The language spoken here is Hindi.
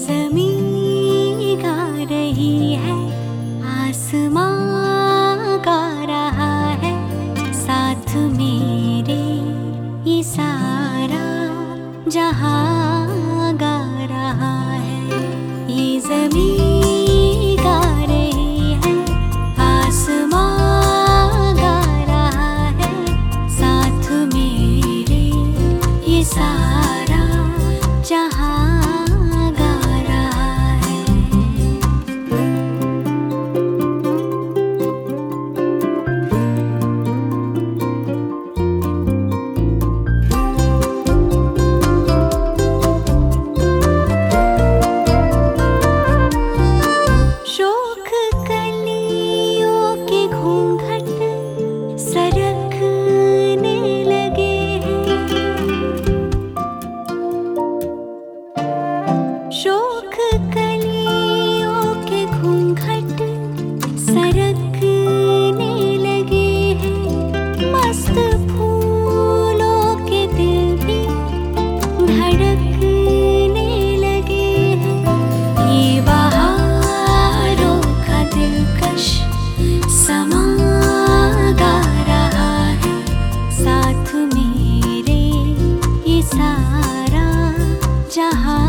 ज़मीं गा रही है, आसमां गा रहा है, साथ मेरे ये सारा जहां गा रहा है। ये ज़मीं गा रही है, आसमां गा रहा है, साथ मेरे ये सारा जहां शोख कलियों के घूंघट सरकने लगे हैं, मस्त फूलों के दिल भी धड़कने लगे हैं। ये बहारों का दिलकश समा गा रहा है, साथ मेरे ये सारा जहां